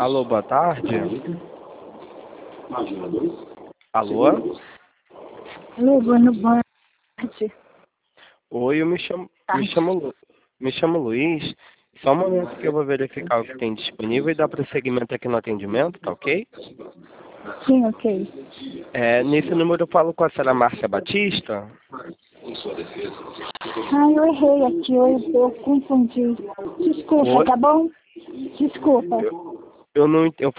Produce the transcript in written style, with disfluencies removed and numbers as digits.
Alô, boa tarde. Alô? Alô, boa tarde. Oi, me chamo Luiz. Só um momento que eu vou verificar o que tem disponível e dar prosseguimento aqui no atendimento, tá ok? Sim, ok. Nesse número eu falo com a senhora Márcia Batista. Eu errei aqui, eu confundi. Desculpa, Oi? tá bom? Desculpa. Eu